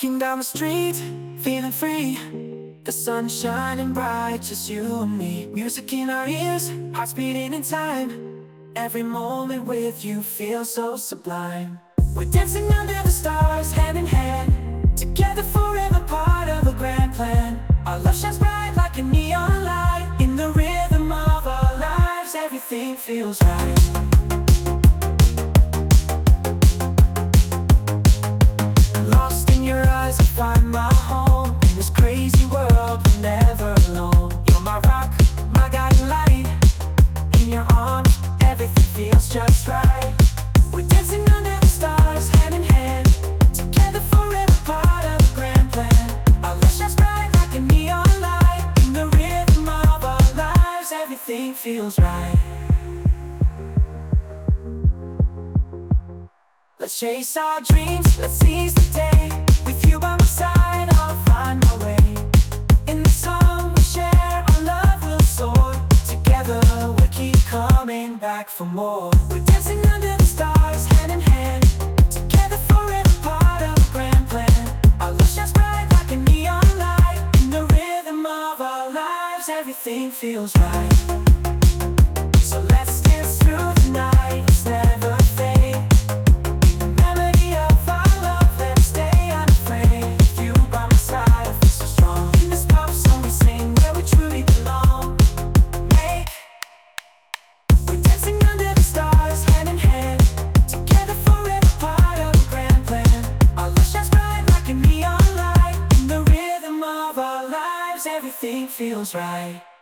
Walking down the street, feeling free. The sun shining bright, just you and me. Music in our ears, hearts beating in time. Every moment with you feels so sublime. We're dancing under the stars, hand in hand, together forever, part of a grand plan. Our love shines bright like a neon light. In the rhythm of our lives, everything feels right. Lost in your eyes, I find my home. In this crazy world, I'm never alone. You're my rock, my guiding light. In your arms, everything feels just right. We're dancing under the stars, hand in hand, together forever, part of a grand plan. Our love shines bright like a neon light. In the rhythm of our lives, everything feels right. Let's chase our dreams, let's seize the day. With you by my side, I'll find my way. In the song we share, our love will soar. Together we'll keep coming back for more. We're dancing under the stars, hand in hand, together forever, part of a grand plan. Our love shines bright like a neon light. In the rhythm of our lives, everything feels right. So let's dance through the night, let's never fade. Everything feels right.